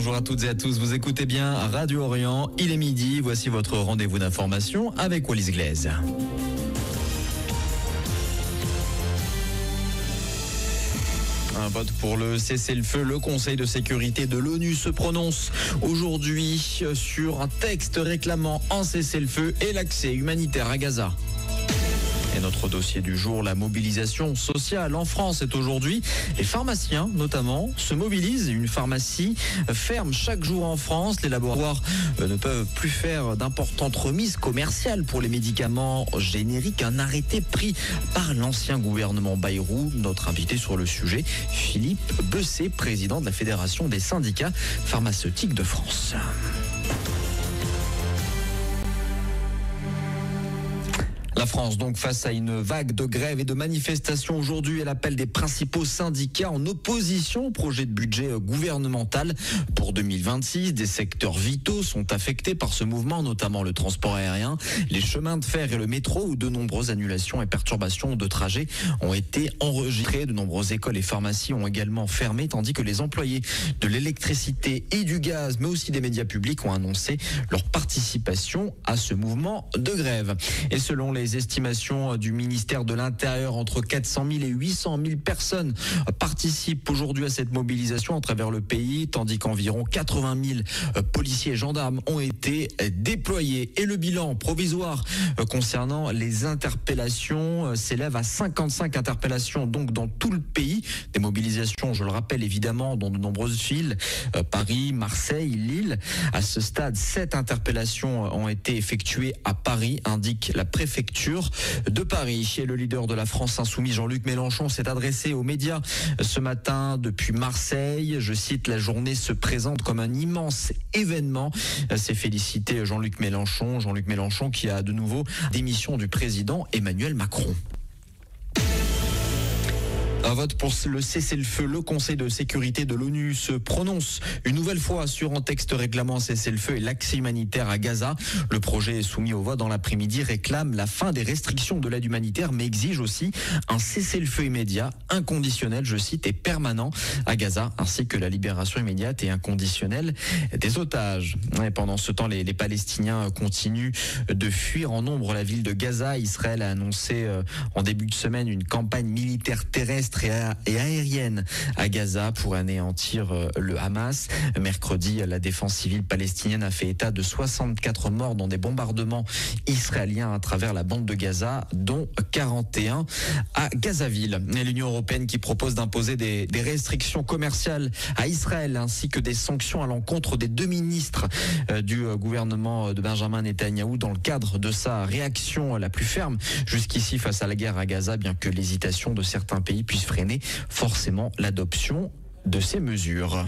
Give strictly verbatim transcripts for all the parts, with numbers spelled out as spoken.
bonjour à toutes et à tous. Vous écoutez bien Radio Orient, il est midi. Voici votre rendez-vous d'information avec Wallis Glaise. Un vote pour le cessez-le-feu. Le Conseil de sécurité de l'ONU se prononce aujourd'hui sur un texte réclamant un cessez-le-feu et l'accès humanitaire à Gaza. Et notre dossier du jour, la mobilisation sociale en France est aujourd'hui. Les pharmaciens, notamment, se mobilisent. Une pharmacie ferme chaque jour en France. Les laboratoires ne peuvent plus faire d'importantes remises commerciales pour les médicaments génériques. Un arrêté pris par l'ancien gouvernement Bayrou. Notre invité sur le sujet, Philippe Bessé, président de la Fédération des syndicats pharmaceutiques de France. La France donc face à une vague de grèves et de manifestations aujourd'hui. Elle appelle des principaux syndicats en opposition au projet de budget gouvernemental pour deux mille vingt-six. Des secteurs vitaux sont affectés par ce mouvement, notamment le transport aérien, les chemins de fer et le métro, où de nombreuses annulations et perturbations de trajets ont été enregistrées. De nombreuses écoles et pharmacies ont également fermé, tandis que les employés de l'électricité et du gaz, mais aussi des médias publics, ont annoncé leur participation à ce mouvement de grève. Et selon les Les estimations du ministère de l'Intérieur, entre quatre cent mille et huit cent mille personnes participent aujourd'hui à cette mobilisation à travers le pays, tandis qu'environ quatre-vingt mille policiers et gendarmes ont été déployés. Et le bilan provisoire concernant les interpellations s'élève à cinquante-cinq interpellations donc dans tout le pays. Des mobilisations, je le rappelle évidemment, dans de nombreuses villes, Paris, Marseille, Lille. À ce stade, sept interpellations ont été effectuées à Paris, indique la préfecture de Paris. Et le leader de la France insoumise, Jean-Luc Mélenchon, s'est adressé aux médias ce matin depuis Marseille. Je cite: la journée se présente comme un immense événement. C'est félicité Jean-Luc Mélenchon. Jean-Luc Mélenchon qui a de nouveau démission du président Emmanuel Macron. Un vote pour le cessez-le-feu. Le Conseil de sécurité de l'ONU se prononce une nouvelle fois sur un texte réclamant un cessez-le-feu et l'accès humanitaire à Gaza. Le projet soumis au vote dans l'après-midi réclame la fin des restrictions de l'aide humanitaire, mais exige aussi un cessez-le-feu immédiat, inconditionnel, je cite, et permanent à Gaza, ainsi que la libération immédiate et inconditionnelle des otages. Et pendant ce temps, les, les Palestiniens continuent de fuir en nombre la ville de Gaza. Israël a annoncé en début de semaine une campagne militaire terrestre et aérienne à Gaza pour anéantir le Hamas. Mercredi, la défense civile palestinienne a fait état de soixante-quatre morts dans des bombardements israéliens à travers la bande de Gaza, dont quarante et un à Gazaville. Et l'Union européenne qui propose d'imposer des, des restrictions commerciales à Israël ainsi que des sanctions à l'encontre des deux ministres euh, du gouvernement de Benjamin Netanyahou dans le cadre de sa réaction la plus ferme jusqu'ici face à la guerre à Gaza, bien que l'hésitation de certains pays puisse freiner forcément l'adoption de ces mesures.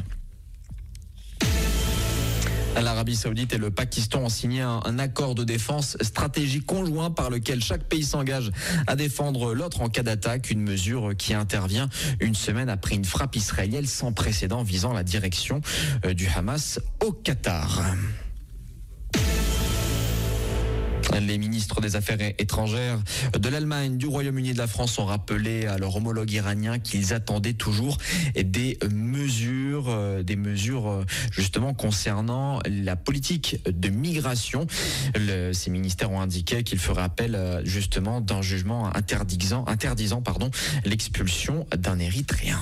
L'Arabie Saoudite et le Pakistan ont signé un, un accord de défense stratégique conjoint par lequel chaque pays s'engage à défendre l'autre en cas d'attaque, une mesure qui intervient une semaine après une frappe israélienne sans précédent visant la direction euh, du Hamas au Qatar. Les ministres des Affaires étrangères de l'Allemagne, du Royaume-Uni et de la France ont rappelé à leur homologue iranien qu'ils attendaient toujours des mesures, des mesures justement concernant la politique de migration. Le, ces ministères ont indiqué qu'ils feraient appel justement d'un jugement interdisant, interdisant pardon, l'expulsion d'un Érythréen.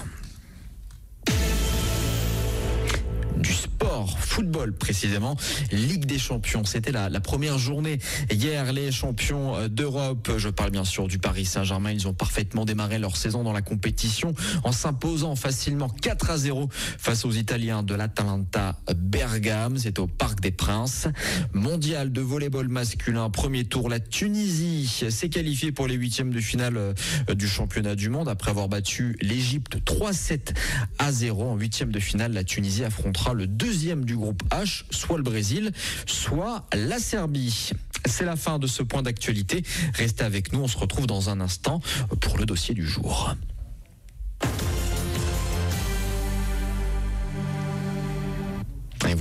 Du sport, football précisément, Ligue des Champions. C'était la, la première journée hier. Les champions d'Europe, je parle bien sûr du Paris Saint-Germain, ils ont parfaitement démarré leur saison dans la compétition en s'imposant facilement quatre à zéro face aux Italiens de l'Atalanta Bergame. C'est au Parc des Princes. Mondial de volleyball masculin, premier tour, la Tunisie s'est qualifiée pour les huitièmes de finale du championnat du monde après avoir battu l'Égypte trois sept à zéro. En huitièmes de finale, la Tunisie affrontera le deuxième du groupe H, soit le Brésil, soit la Serbie. C'est la fin de ce point d'actualité. Restez avec nous, on se retrouve dans un instant pour le dossier du jour. Et vous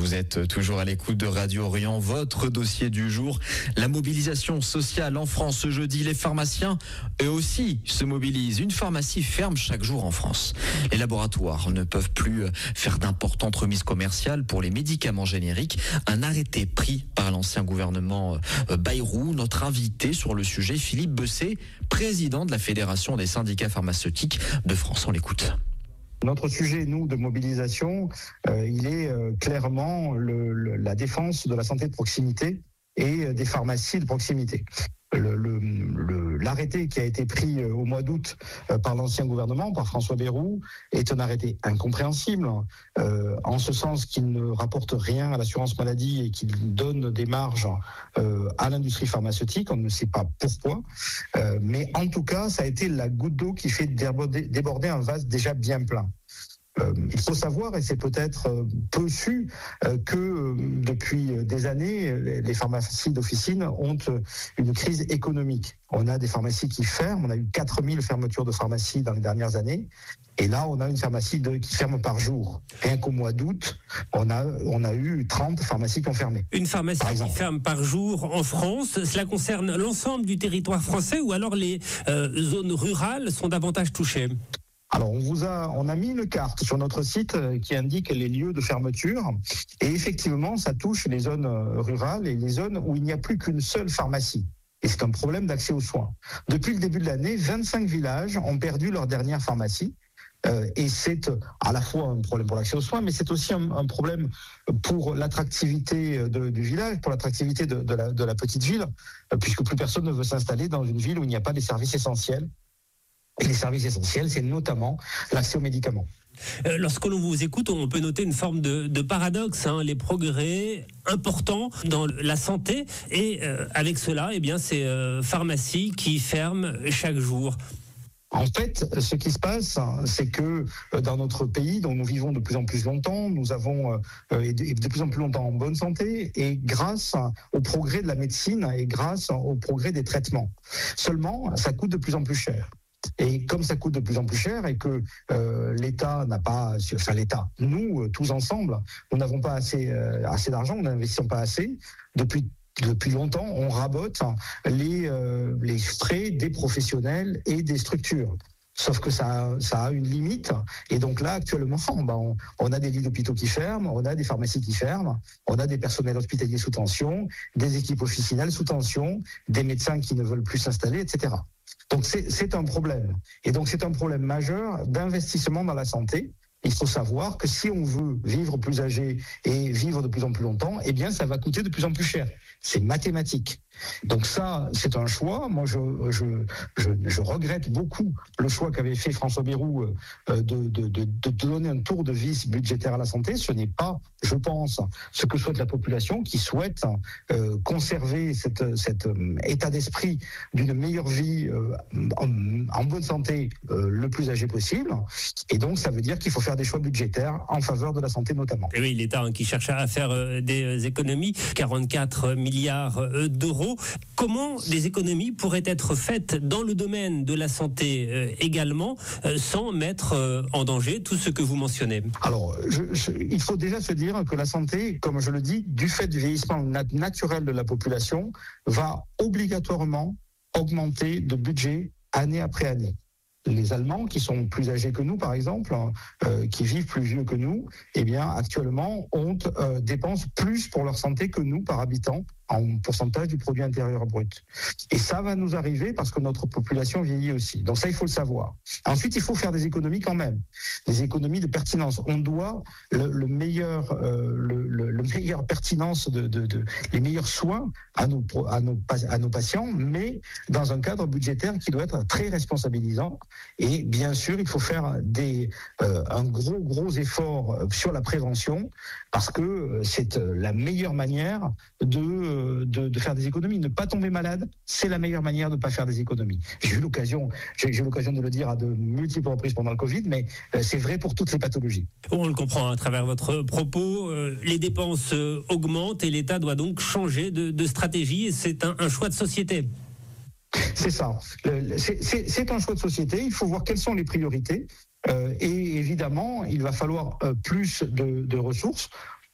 Vous êtes toujours à l'écoute de Radio Orient, votre dossier du jour. La mobilisation sociale en France ce jeudi. Les pharmaciens, eux aussi, se mobilisent. Une pharmacie ferme chaque jour en France. Les laboratoires ne peuvent plus faire d'importantes remises commerciales pour les médicaments génériques. Un arrêté pris par l'ancien gouvernement Bayrou. Notre invité sur le sujet, Philippe Besset, président de la Fédération des syndicats pharmaceutiques de France. On l'écoute. Notre sujet, nous, de mobilisation, euh, il est euh, clairement le, le, la défense de la santé de proximité et euh, des pharmacies de proximité. Le, le, le, l'arrêté qui a été pris euh, au mois d'août euh, par l'ancien gouvernement, par François Bayrou, est un arrêté incompréhensible, euh, en ce sens qu'il ne rapporte rien à l'assurance maladie et qu'il donne des marges euh, à l'industrie pharmaceutique. On ne sait pas pourquoi, euh, mais en tout cas, ça a été la goutte d'eau qui fait déborder, déborder un vase déjà bien plein. Euh, il faut savoir, et c'est peut-être euh, peu su, euh, que euh, depuis des années, les pharmacies d'officine ont euh, une crise économique. On a des pharmacies qui ferment, on a eu quatre mille fermetures de pharmacies dans les dernières années, et là on a une pharmacie de, qui ferme par jour. Rien qu'au mois d'août, on a, on a eu trente pharmacies qui ont fermé. Une pharmacie qui ferme par jour en France, cela concerne l'ensemble du territoire français ou alors les euh, zones rurales sont davantage touchées ? Alors, on vous a, on a mis une carte sur notre site qui indique les lieux de fermeture. Et effectivement, ça touche les zones rurales et les zones où il n'y a plus qu'une seule pharmacie. Et c'est un problème d'accès aux soins. Depuis le début de l'année, vingt-cinq villages ont perdu leur dernière pharmacie. Euh, et c'est à la fois un problème pour l'accès aux soins, mais c'est aussi un, un problème pour l'attractivité de, du village, pour l'attractivité de, de, la, de la petite ville, puisque plus personne ne veut s'installer dans une ville où il n'y a pas des services essentiels. Et les services essentiels, c'est notamment l'accès aux médicaments. Euh, lorsque l'on vous écoute, on peut noter une forme de, de paradoxe, hein, les progrès importants dans la santé et euh, avec cela, eh bien, ces euh, pharmacies qui ferment chaque jour. En fait, ce qui se passe, c'est que dans notre pays, dont nous vivons de plus en plus longtemps, nous avons euh, et de plus en plus longtemps en bonne santé, et grâce au progrès de la médecine et grâce au progrès des traitements. Seulement, ça coûte de plus en plus cher. Et comme ça coûte de plus en plus cher et que euh, l'État n'a pas, enfin l'État, nous tous ensemble, nous n'avons pas assez euh, assez d'argent, nous n'investissons pas assez. Depuis depuis longtemps, on rabote les euh, les frais des professionnels et des structures. Sauf que ça, ça a une limite. Et donc là, actuellement, ben, on, on a des lits d'hôpitaux qui ferment, on a des pharmacies qui ferment, on a des personnels hospitaliers sous tension, des équipes officinales sous tension, des médecins qui ne veulent plus s'installer, et cetera. Donc c'est, c'est un problème. Et donc c'est un problème majeur d'investissement dans la santé. Il faut savoir que si on veut vivre plus âgé et vivre de plus en plus longtemps, eh bien ça va coûter de plus en plus cher. C'est mathématique. Donc ça, c'est un choix. Moi, je, je, je, je regrette beaucoup le choix qu'avait fait François Bayrou euh, de, de, de, de donner un tour de vis budgétaire à la santé. Ce n'est pas, je pense, ce que souhaite la population qui souhaite euh, conserver cette, cet euh, état d'esprit d'une meilleure vie euh, en, en bonne santé euh, le plus âgé possible. Et donc, ça veut dire qu'il faut faire des choix budgétaires en faveur de la santé notamment. Et oui, l'État hein, qui cherche à faire euh, des économies, quarante-quatre milliards d'euros. Comment des économies pourraient être faites dans le domaine de la santé euh, également, euh, sans mettre euh, en danger tout ce que vous mentionnez ? Alors, je, je, il faut déjà se dire que la santé, comme je le dis, du fait du vieillissement nat- naturel de la population, va obligatoirement augmenter de budget année après année. Les Allemands, qui sont plus âgés que nous, par exemple, euh, qui vivent plus vieux que nous, eh bien, actuellement, ont euh, dépensent plus pour leur santé que nous par habitant en pourcentage du produit intérieur brut. Et ça va nous arriver parce que notre population vieillit aussi. Donc ça, il faut le savoir. Ensuite, il faut faire des économies quand même, des économies de pertinence. On doit le, le meilleur, euh, le, le, le meilleur pertinence de, de, de, les meilleurs soins à nos, à nos, à nos patients, mais dans un cadre budgétaire qui doit être très responsabilisant. Et bien sûr, il faut faire des, euh, un gros, gros effort sur la prévention parce que c'est la meilleure manière de De, de faire des économies. Ne pas tomber malade, c'est la meilleure manière de ne pas faire des économies. J'ai eu l'occasion, j'ai, j'ai eu l'occasion de le dire à de multiples reprises pendant le Covid, mais euh, c'est vrai pour toutes les pathologies. On le comprend à travers votre propos, euh, les dépenses euh, augmentent et l'État doit donc changer de, de stratégie et c'est un, un choix de société. C'est ça. Le, c'est, c'est, c'est un choix de société. Il faut voir quelles sont les priorités. Euh, et évidemment, il va falloir euh, plus de, de ressources.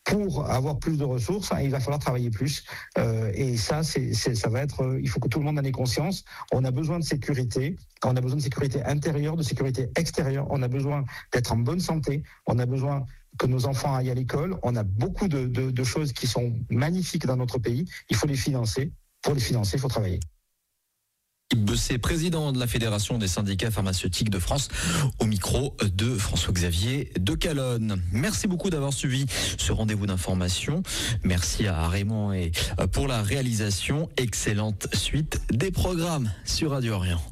pour avoir plus de ressources, il va falloir travailler plus. Euh, et ça, c'est, c'est, ça va être. Il faut que tout le monde en ait conscience. On a besoin de sécurité. On a besoin de sécurité intérieure, de sécurité extérieure. On a besoin d'être en bonne santé. On a besoin que nos enfants aillent à l'école. On a beaucoup de, de, de choses qui sont magnifiques dans notre pays. Il faut les financer. Pour les financer, il faut travailler. Bessé, président de la Fédération des syndicats pharmaceutiques de France, au micro de François-Xavier de Calonne. Merci beaucoup d'avoir suivi ce rendez-vous d'information. Merci à Raymond et pour la réalisation. Excellente suite des programmes sur Radio Orient.